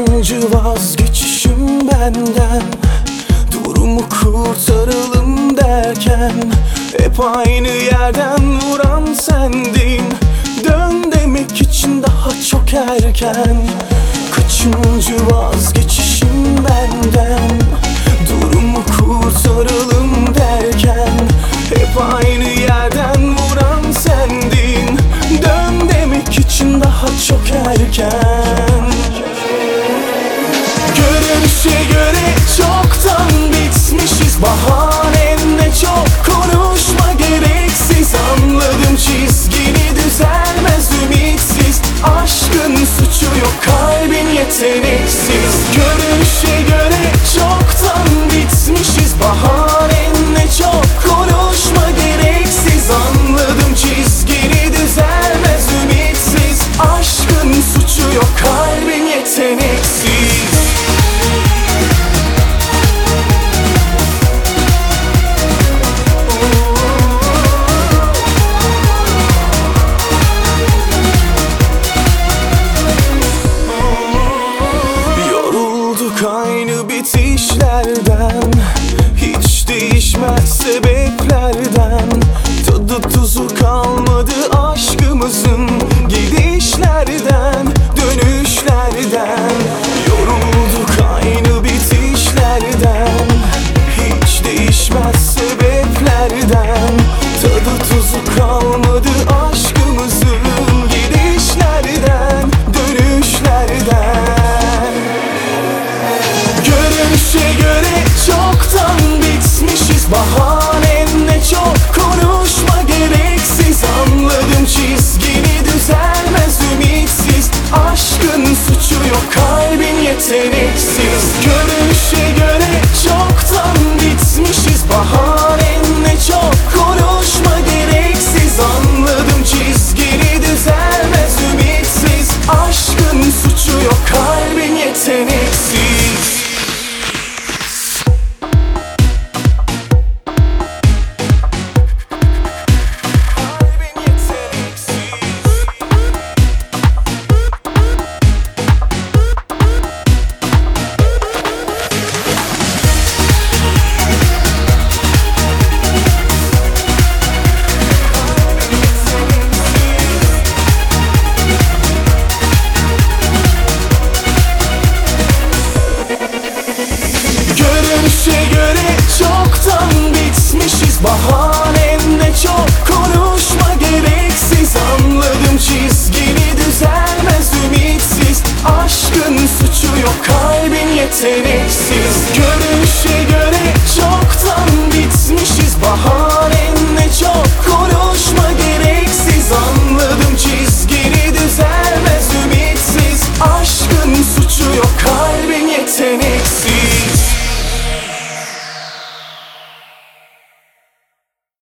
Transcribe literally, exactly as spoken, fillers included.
Kaçıncı vazgeçişim benden, durumu kurtaralım derken hep aynı yerden vuran sendin. Dön demek için daha çok erken. Kaçıncı vazgeçişim benden, durumu kurtaralım derken hep aynı yerden vuran sendin. Dön demek için daha çok erken. Görünüşe göre çoktan bitmişiz, bahanen ne çok, konuşma gereksiz. Anladım, çizgini düzelmez ümitsiz. Aşkın suçu yok, kalbin yeteneksiz. Görünüşe göre çoktan bitmişiz, bahanen ne çok, konuşma gereksiz. Anladım, çizgini düzelmez ümitsiz. Aşkın suçu yok, kalbin yeteneksiz. Aynı bitişlerden, hiç değişmez sebeplerden. Tadı tuzu kalmadı aşkımızın, gidişlerden, dönüşlerden. Yorulduk aynı bitişlerden, hiç değişmez sebeplerden. Tadı tuzu kalmadı aşkımızın, gidişlerden, dönüşlerden. Görünüşe göre çoktan bitmişiz, bahanen ne çok, konuşma gereksiz. Anladım, çizgini düzelmez ümitsiz. Aşkın suçu yok, kalbin yeteneksiz. Görünüşe göre çoktan bitmişiz, bahanen ne çok, konuşma gereksiz. Anladım, çizgini düzelmez ümitsiz. Aşkın suçu yok, kalbin yeteneksiz. Görünüşe göre çoktan bitmişiz, bahanen ne çok, konuşma gereksiz. Anladım, çizgini düzelmez ümitsiz. Aşkın suçu yok, kalbin yeteneksiz.